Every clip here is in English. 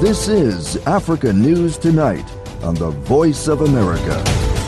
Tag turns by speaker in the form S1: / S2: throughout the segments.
S1: This is Africa News Tonight on the Voice of America.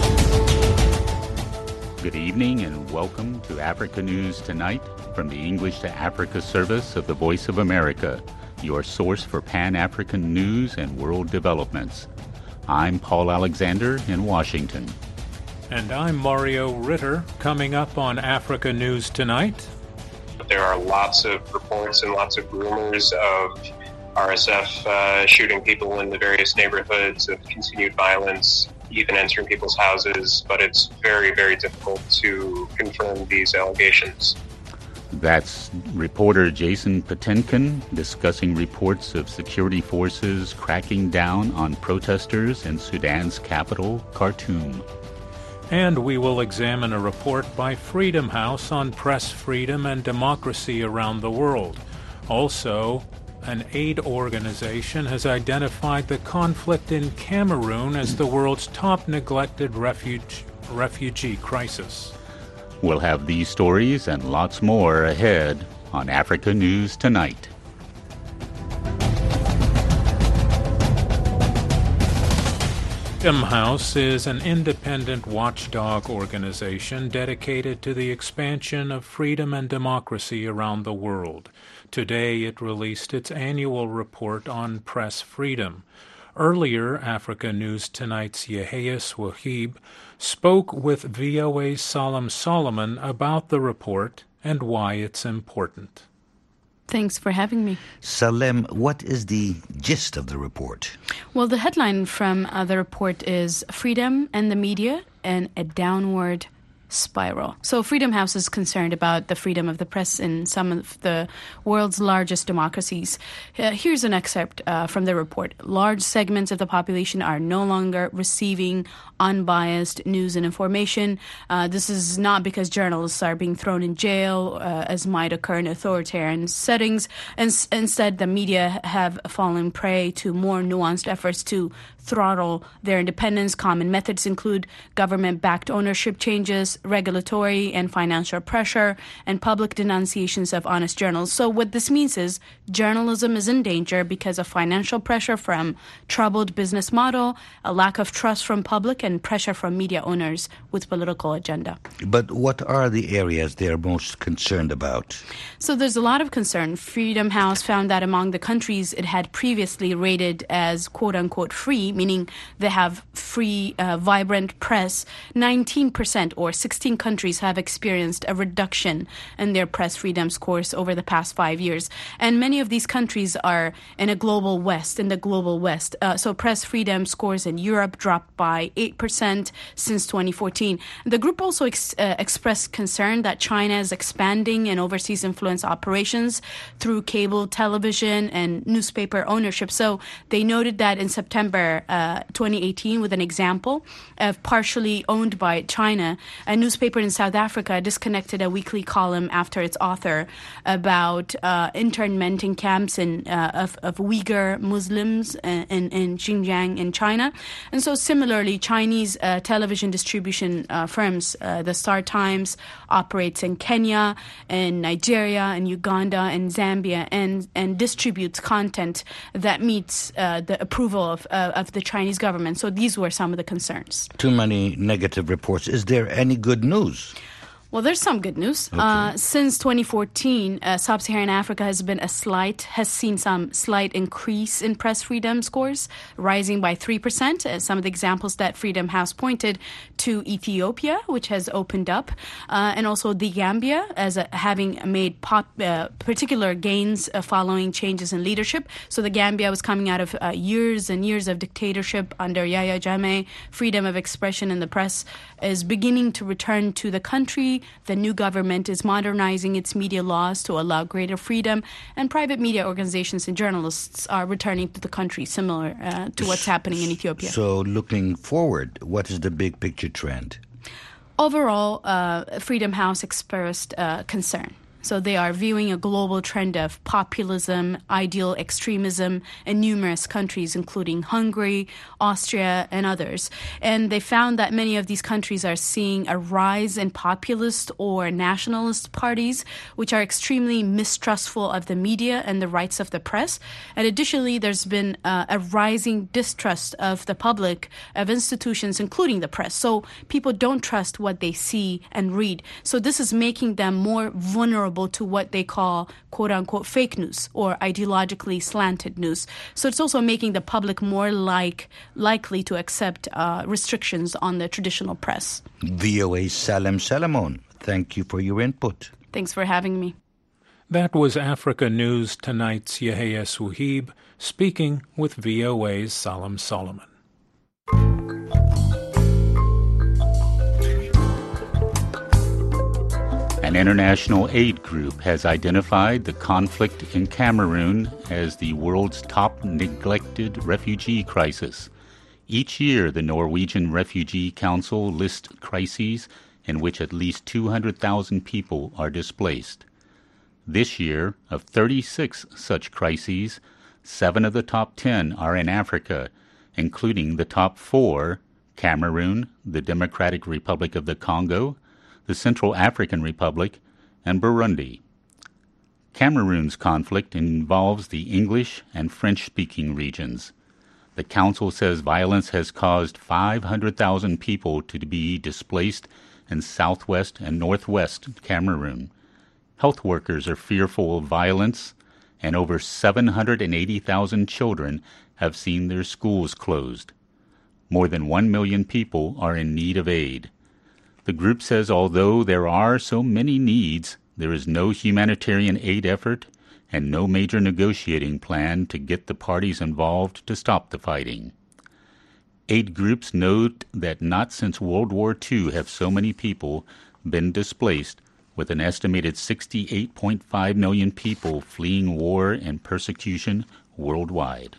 S2: Good evening and welcome to Africa News Tonight from the English to Africa service of the Voice of America, your source for Pan-African news and world developments. I'm Paul Alexander in Washington.
S3: And I'm Mario Ritter. Coming up on Africa News Tonight.
S4: There are lots of reports and lots of rumors of RSF shooting people in the various neighborhoods, of continued violence, even entering people's houses, but it's very, very difficult to confirm these allegations.
S2: That's reporter Jason Patinkin discussing reports of security forces cracking down on protesters in Sudan's capital, Khartoum.
S3: And we will examine a report by Freedom House on press freedom and democracy around the world. Also, an aid organization has identified the conflict in Cameroon as the world's top neglected refugee crisis.
S2: We'll have these stories and lots more ahead on Africa News Tonight.
S3: Freedom House is an independent watchdog organization dedicated to the expansion of freedom and democracy around the world. Today it released its annual report on press freedom. Earlier, Africa News Tonight's Yahya Swahib spoke with VOA's Salam Solomon about the report and why it's important.
S5: Thanks for having me.
S6: Salem, what is the gist of the report?
S5: Well, the headline from the report is Freedom and the Media and a Downward Spiral. So Freedom House is concerned about the freedom of the press in some of the world's largest democracies. Here's an excerpt from the report. Large segments of the population are no longer receiving unbiased news and information. This is not because journalists are being thrown in jail, as might occur in authoritarian settings. Instead, the media have fallen prey to more nuanced efforts to throttle their independence. Common methods include government-backed ownership changes, regulatory and financial pressure, and public denunciations of honest journalists. So what this means is journalism is in danger because of financial pressure from troubled business model, a lack of trust from public, and pressure from media owners with political agenda.
S6: But what are the areas they're most concerned about?
S5: So there's a lot of concern. Freedom House found that among the countries it had previously rated as quote-unquote free, meaning they have free, vibrant press, 19% or 16 countries have experienced a reduction in their press freedom scores over the past 5 years. And many of these countries are in the global West. So press freedom scores in Europe dropped by 8% since 2014. The group also expressed concern that China is expanding in overseas influence operations through cable television and newspaper ownership. So they noted that in September 2018, with an example of partially owned by China, a newspaper in South Africa disconnected a weekly column after its author about internment in camps of Uyghur Muslims in Xinjiang in China. And so similarly, Chinese television distribution firms, the Star Times, operates in Kenya, in Nigeria, in Uganda, and Zambia, and distributes content that meets the approval of the Chinese government. So these were some of the concerns.
S6: Too many negative reports. Is there any good news?
S5: Well, there's some good news.
S6: Okay.
S5: Since 2014, Sub-Saharan Africa has seen some slight increase in press freedom scores, rising by 3%. Some of the examples that Freedom House pointed to: Ethiopia, which has opened up, and also the Gambia as having made particular gains following changes in leadership. So the Gambia was coming out of years and years of dictatorship under Yahya Jammeh. Freedom of expression in the press is beginning to return to the country. The new government is modernizing its media laws to allow greater freedom, and private media organizations and journalists are returning to the country, similar to what's happening in Ethiopia.
S6: So looking forward, what is the big picture trend?
S5: Overall, Freedom House expressed concern. So they are viewing a global trend of populism, ideal extremism in numerous countries, including Hungary, Austria, and others. And they found that many of these countries are seeing a rise in populist or nationalist parties, which are extremely mistrustful of the media and the rights of the press. And additionally, there's been a rising distrust of the public, of institutions, including the press. So people don't trust what they see and read. So this is making them more vulnerable to what they call quote-unquote fake news or ideologically slanted news. So it's also making the public more likely to accept restrictions on the traditional press.
S6: VOA's Salem Salamon, thank you for your input.
S5: Thanks for having me.
S3: That was Africa News Tonight's Yahya Suheeb speaking with VOA's Salam Solomon.
S2: An international aid group has identified the conflict in Cameroon as the world's top neglected refugee crisis. Each year, the Norwegian Refugee Council lists crises in which at least 200,000 people are displaced. This year, of 36 such crises, 7 of the top 10 are in Africa, including the top 4, Cameroon, the Democratic Republic of the Congo, the Central African Republic, and Burundi. Cameroon's conflict involves the English and French-speaking regions. The Council says violence has caused 500,000 people to be displaced in southwest and northwest Cameroon. Health workers are fearful of violence, and over 780,000 children have seen their schools closed. More than 1 million people are in need of aid. The group says although there are so many needs, there is no humanitarian aid effort and no major negotiating plan to get the parties involved to stop the fighting. Aid groups note that not since World War II have so many people been displaced, with an estimated 68.5 million people fleeing war and persecution worldwide.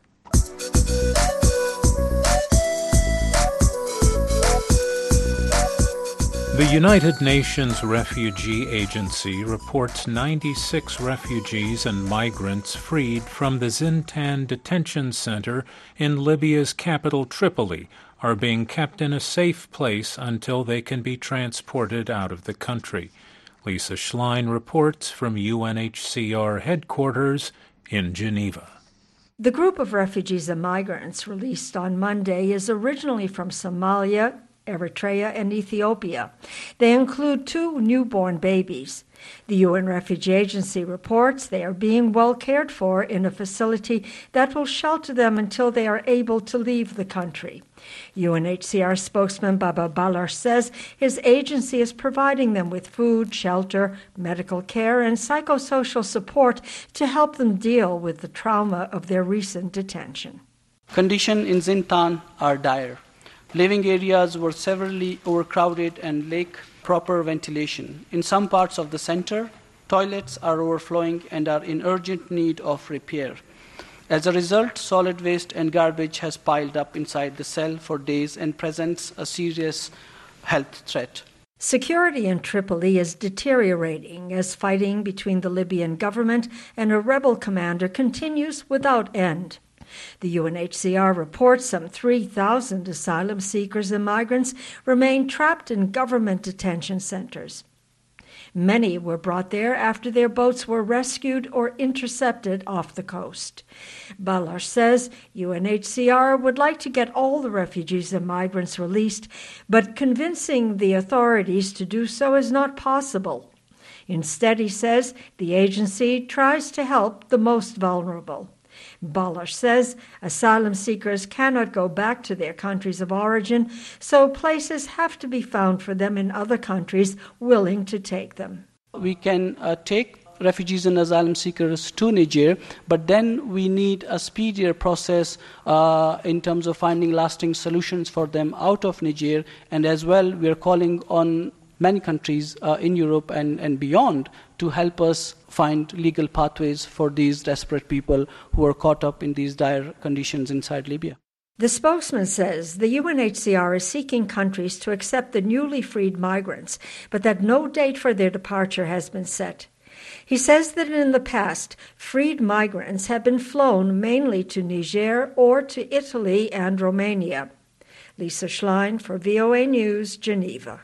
S3: The United Nations Refugee Agency reports 96 refugees and migrants freed from the Zintan detention center in Libya's capital Tripoli are being kept in a safe place until they can be transported out of the country. Lisa Schlein reports from UNHCR headquarters in Geneva.
S7: The group of refugees and migrants released on Monday is originally from Somalia, Eritrea, and Ethiopia. They include 2 newborn babies. The UN Refugee Agency reports they are being well cared for in a facility that will shelter them until they are able to leave the country. UNHCR spokesman Baba Balar says his agency is providing them with food, shelter, medical care, and psychosocial support to help them deal with the trauma of their recent detention.
S8: Conditions in Zintan are dire. Living areas were severely overcrowded and lack proper ventilation. In some parts of the center, toilets are overflowing and are in urgent need of repair. As a result, solid waste and garbage has piled up inside the cell for days and presents a serious health threat.
S7: Security in Tripoli is deteriorating as fighting between the Libyan government and a rebel commander continues without end. The UNHCR reports some 3,000 asylum seekers and migrants remain trapped in government detention centers. Many were brought there after their boats were rescued or intercepted off the coast. Balar says UNHCR would like to get all the refugees and migrants released, but convincing the authorities to do so is not possible. Instead, he says, the agency tries to help the most vulnerable. Balar says asylum seekers cannot go back to their countries of origin, so places have to be found for them in other countries willing to take them.
S8: We can take refugees and asylum seekers to Niger, but then we need a speedier process in terms of finding lasting solutions for them out of Niger, and as well we are calling on many countries in Europe and beyond to help us find legal pathways for these desperate people who are caught up in these dire conditions inside Libya.
S7: The spokesman says the UNHCR is seeking countries to accept the newly freed migrants, but that no date for their departure has been set. He says that in the past, freed migrants have been flown mainly to Niger or to Italy and Romania. Lisa Schlein for VOA News, Geneva.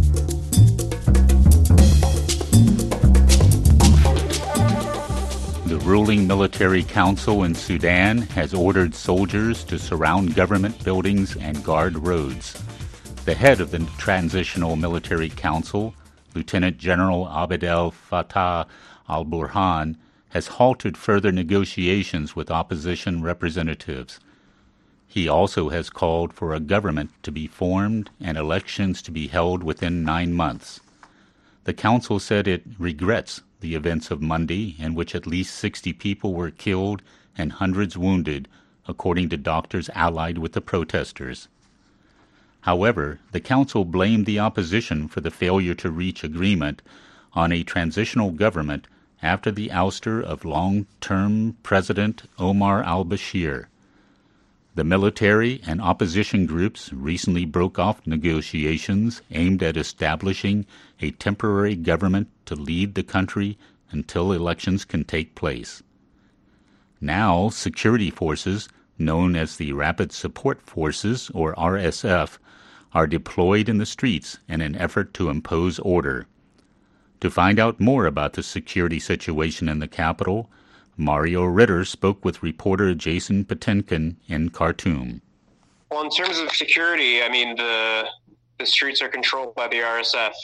S2: The ruling military council in Sudan has ordered soldiers to surround government buildings and guard roads. The head of the Transitional Military Council, Lieutenant General Abdel Fattah al-Burhan, has halted further negotiations with opposition representatives. He also has called for a government to be formed and elections to be held within 9 months. The council said it regrets the events of Monday, in which at least 60 people were killed and hundreds wounded, according to doctors allied with the protesters. However, the council blamed the opposition for the failure to reach agreement on a transitional government after the ouster of long-term President Omar al-Bashir. The military and opposition groups recently broke off negotiations aimed at establishing a temporary government to lead the country until elections can take place. Now, security forces, known as the Rapid Support Forces, or RSF, are deployed in the streets in an effort to impose order. To find out more about the security situation in the capital, Mario Ritter spoke with reporter Jason Patinkin in Khartoum.
S4: Well, in terms of security, I mean, the streets are controlled by the RSF.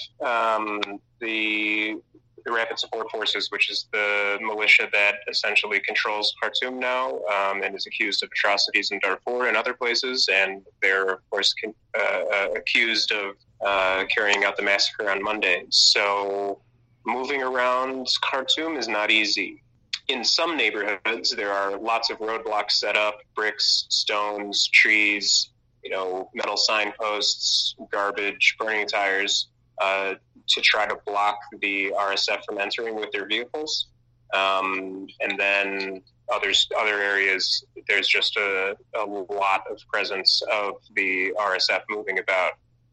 S4: The Rapid Support Forces, which is the militia that essentially controls Khartoum now and is accused of atrocities in Darfur and other places, and they're, of course, accused of carrying out the massacre on Monday. So moving around Khartoum is not easy. In some neighborhoods, there are lots of roadblocks set up, bricks, stones, trees, metal signposts, garbage, burning tires, to try to block the RSF from entering with their vehicles. And then other areas, there's just a lot of presence of the RSF moving about.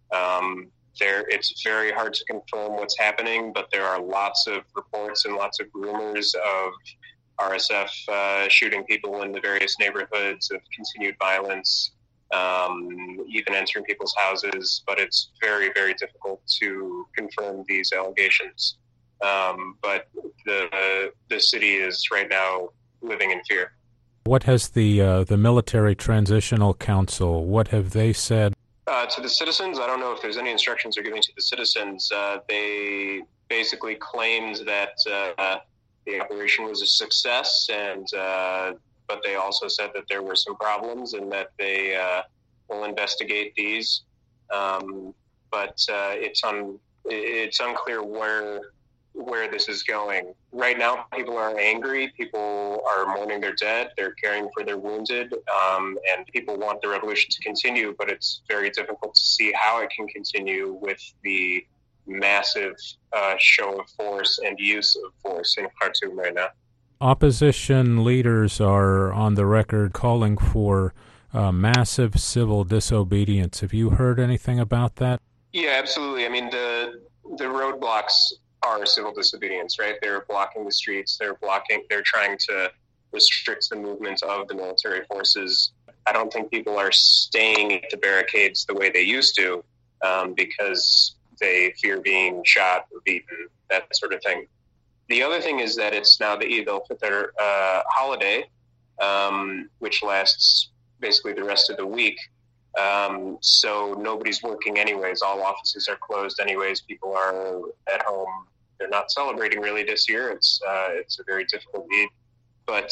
S4: It's very hard to confirm what's happening, but there are lots of reports and lots of rumors of RSF shooting people in the various neighborhoods, of continued violence, even entering people's houses. But it's very, very difficult to confirm these allegations. But the city is right now living in fear.
S3: What has the Military Transitional Council, what have they said?
S4: To the citizens, I don't know if there's any instructions they're giving to the citizens. They basically claimed that the operation was a success, but they also said that there were some problems and that they will investigate these. But it's unclear where this is going. Right now, people are angry. People are mourning their dead. They're caring for their wounded, and people want the revolution to continue. But it's very difficult to see how it can continue with the massive show of force and use of force in Khartoum right now.
S3: Opposition leaders are on the record calling for massive civil disobedience. Have you heard anything about that?
S4: Yeah, absolutely. I mean, the roadblocks are civil disobedience, right? They're blocking the streets. They're trying to restrict the movement of the military forces. I don't think people are staying at the barricades the way they used to because they fear being shot or beaten, that sort of thing. The other thing is that it's now the Eid al-Fitr holiday, which lasts basically the rest of the week. So nobody's working anyways. All offices are closed anyways. People are at home. They're not celebrating really this year. It's a very difficult Eid. But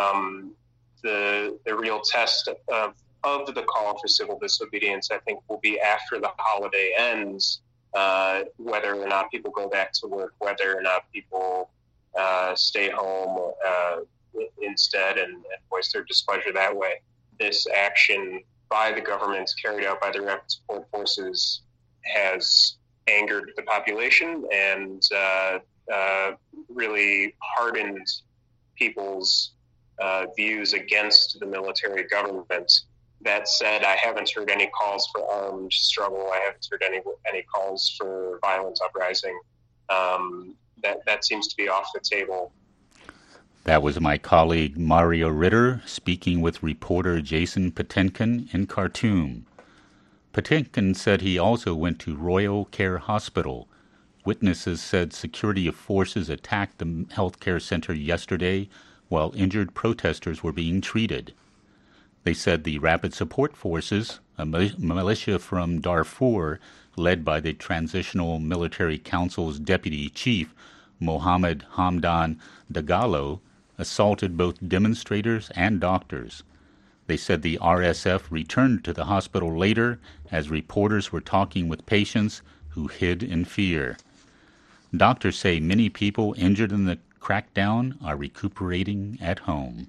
S4: the real test of the call for civil disobedience, I think, will be after the holiday ends, whether or not people go back to work, whether or not people stay home instead and voice their displeasure that way. This action by the government, carried out by the Rapid Support Forces, has angered the population and really hardened people's views against the military government. That said, I haven't heard any calls for armed struggle. I haven't heard any calls for violent uprising. that seems to be off the table.
S2: That was my colleague Mario Ritter speaking with reporter Jason Patinkin in Khartoum. Patinkin said he also went to Royal Care Hospital. Witnesses said security forces attacked the healthcare center yesterday while injured protesters were being treated. They said the Rapid Support Forces, a militia from Darfur led by the Transitional Military Council's deputy chief, Mohammed Hamdan Dagalo, assaulted both demonstrators and doctors. They said the RSF returned to the hospital later as reporters were talking with patients who hid in fear. Doctors say many people injured in the crackdown are recuperating at home.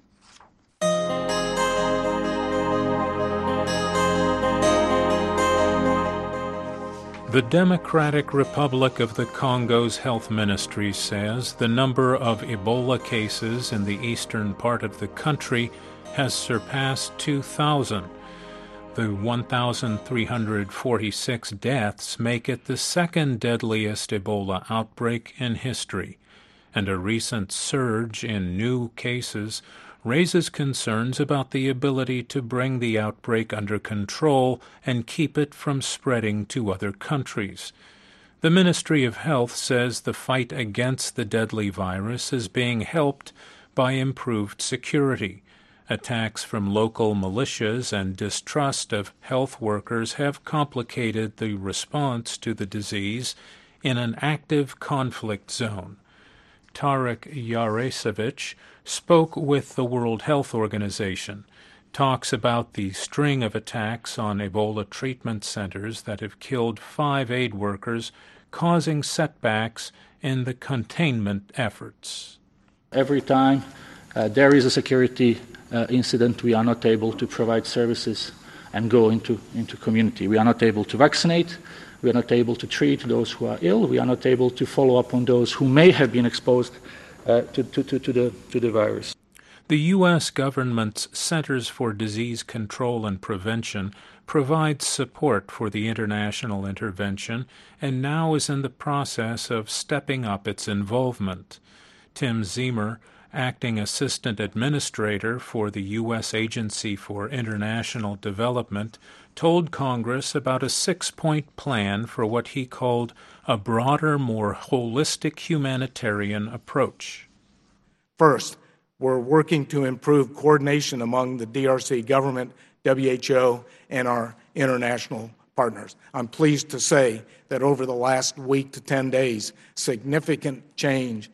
S3: The Democratic Republic of the Congo's health ministry says the number of Ebola cases in the eastern part of the country has surpassed 2,000. The 1,346 deaths make it the second deadliest Ebola outbreak in history, and a recent surge in new cases raises concerns about the ability to bring the outbreak under control and keep it from spreading to other countries. The Ministry of Health says the fight against the deadly virus is being helped by improved security. Attacks from local militias and distrust of health workers have complicated the response to the disease in an active conflict zone. Tarek Yaresevich spoke with the World Health Organization, talks about the string of attacks on Ebola treatment centers that have killed 5 aid workers, causing setbacks in the containment efforts.
S9: Every time there is a security incident, we are not able to provide services and go into community. We are not able to vaccinate. We are not able to treat those who are ill. We are not able to follow up on those who may have been exposed to the virus.
S3: The U.S. government's Centers for Disease Control and Prevention provides support for the international intervention and now is in the process of stepping up its involvement. Tim Ziemer, acting assistant administrator for the U.S. Agency for International Development, told Congress about a 6-point plan for what he called a broader, more holistic humanitarian approach.
S10: First, we're working to improve coordination among the DRC government, WHO, and our international partners. I'm pleased to say that over the last week to 10 days, significant change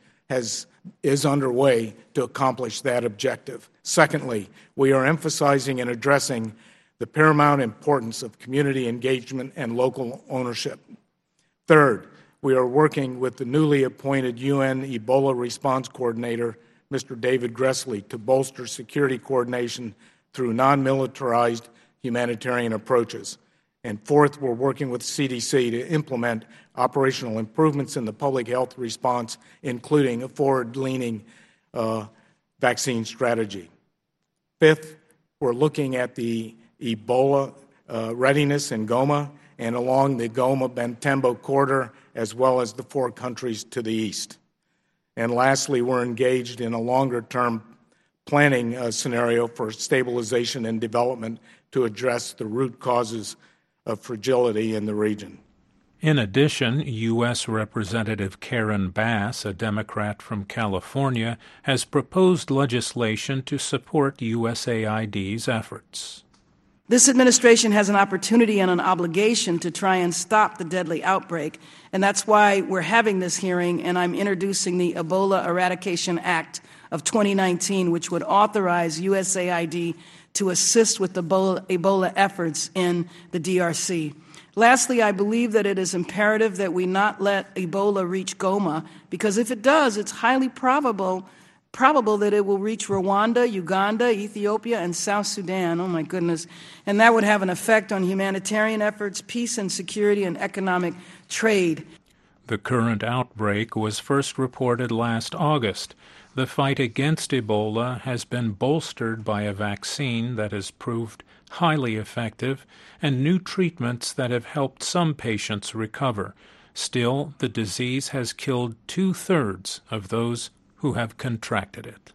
S10: is underway to accomplish that objective. Secondly, we are emphasizing and addressing the paramount importance of community engagement and local ownership. Third, we are working with the newly appointed UN Ebola Response Coordinator, Mr. David Gressley, to bolster security coordination through non-militarized humanitarian approaches. And fourth, we're working with CDC to implement operational improvements in the public health response, including a forward-leaning vaccine strategy. Fifth, we're looking at the Ebola readiness in Goma and along the Goma-Bentembo corridor, as well as the 4 countries to the east. And lastly, we're engaged in a longer-term planning scenario for stabilization and development to address the root causes of fragility in the region.
S3: In addition, U.S. Representative Karen Bass, a Democrat from California, has proposed legislation to support USAID's efforts.
S11: This administration has an opportunity and an obligation to try and stop the deadly outbreak, and that's why we're having this hearing, and I'm introducing the Ebola Eradication Act of 2019, which would authorize USAID to assist with the Ebola efforts in the DRC. Lastly, I believe that it is imperative that we not let Ebola reach Goma, because if it does, it's highly probable that it will reach Rwanda, Uganda, Ethiopia, and South Sudan. Oh, my goodness. And that would have an effect on humanitarian efforts, peace and security, and economic trade.
S3: The current outbreak was first reported last August. The fight against Ebola has been bolstered by a vaccine that has proved highly effective and new treatments that have helped some patients recover. Still, the disease has killed 2/3 of those who have contracted it.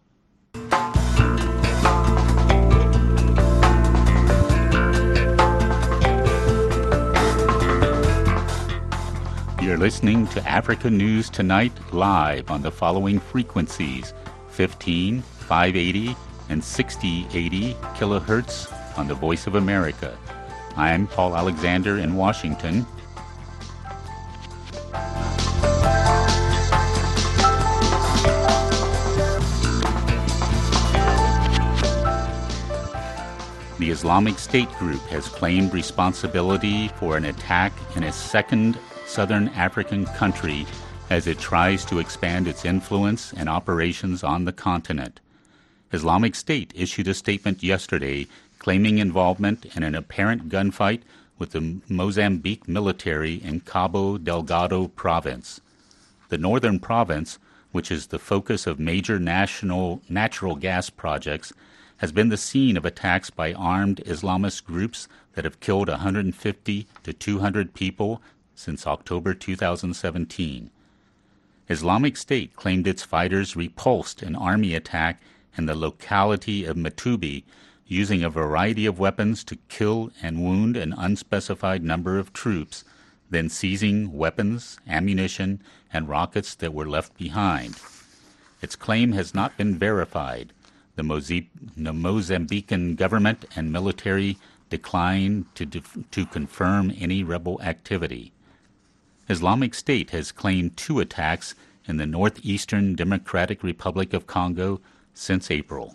S2: You're listening to Africa News Tonight live on the following frequencies: 15, 580, and 6080 kilohertz on the Voice of America. I'm Paul Alexander in Washington. The Islamic State group has claimed responsibility for an attack in a second southern African country as it tries to expand its influence and operations on the continent. Islamic State issued a statement yesterday claiming involvement in an apparent gunfight with the Mozambique military in Cabo Delgado province. The northern province, which is the focus of major national natural gas projects, has been the scene of attacks by armed Islamist groups that have killed 150 to 200 people since October 2017. Islamic State claimed its fighters repulsed an army attack in the locality of Matubi, using a variety of weapons to kill and wound an unspecified number of troops, then seizing weapons, ammunition, and rockets that were left behind. Its claim has not been verified. The Mozambican government and military declined to confirm any rebel activity. Islamic State has claimed 2 attacks in the northeastern Democratic Republic of Congo since April.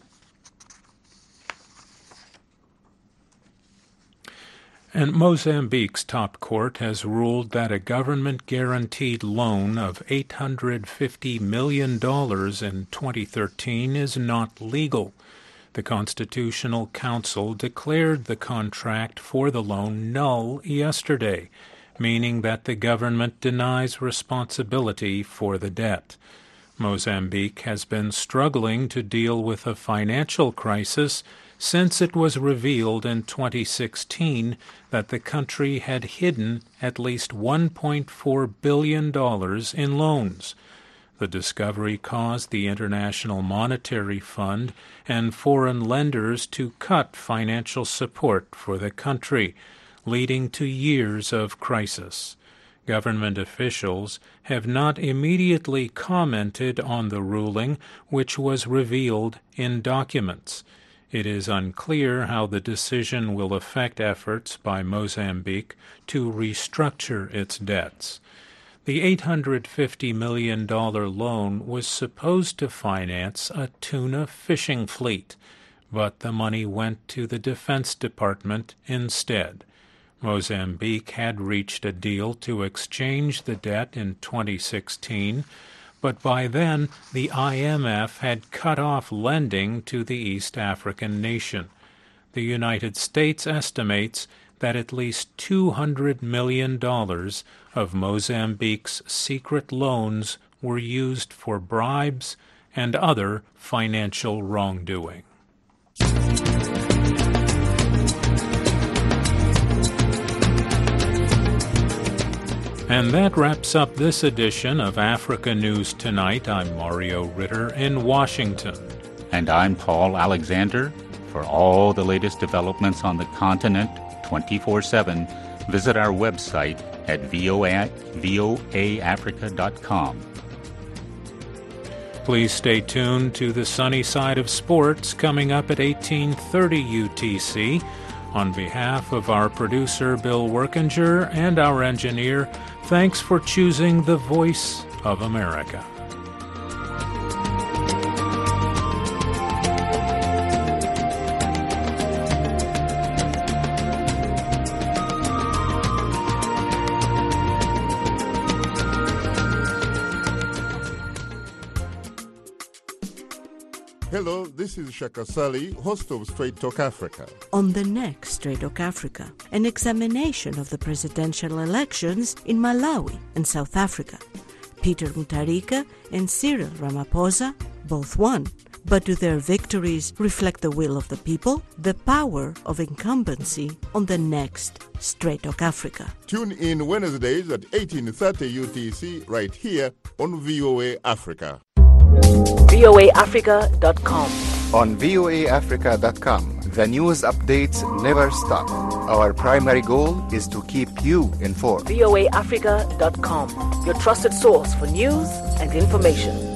S3: And Mozambique's top court has ruled that a government-guaranteed loan of $850 million in 2013 is not legal. The Constitutional Council declared the contract for the loan null yesterday, meaning that the government denies responsibility for the debt. Mozambique has been struggling to deal with a financial crisis since it was revealed in 2016 that the country had hidden at least $1.4 billion in loans. The discovery caused the International Monetary Fund and foreign lenders to cut financial support for the country, leading to years of crisis. Government officials have not immediately commented on the ruling, which was revealed in documents. It is unclear how the decision will affect efforts by Mozambique to restructure its debts. The $850 million loan was supposed to finance a tuna fishing fleet, but the money went to the Defense Department instead. Mozambique had reached a deal to exchange the debt in 2016, but by then the IMF had cut off lending to the East African nation. The United States estimates that at least $200 million of Mozambique's secret loans were used for bribes and other financial wrongdoing. And that wraps up this edition of Africa News Tonight. I'm Mario Ritter in Washington.
S2: And I'm Paul Alexander. For all the latest developments on the continent 24/7, visit our website at voaafrica.com.
S3: Please stay tuned to the sunny side of sports coming up at 18:30 UTC. On behalf of our producer Bill Workinger and our engineer, thanks for choosing the Voice of America.
S12: Hello, this is Shaka Sali, host of Straight Talk Africa.
S13: On the next Straight Talk Africa, an examination of the presidential elections in Malawi and South Africa. Peter Mutharika and Cyril Ramaphosa both won, But do their victories reflect the will of the people? The power of incumbency on the next Straight Talk Africa.
S12: Tune in Wednesdays at 18:30 UTC right here on VOA Africa.
S14: voaafrica.com.
S15: On voaafrica.com, the news updates never stop. Our primary goal is to keep you informed.
S14: voaafrica.com, your trusted source for news and information.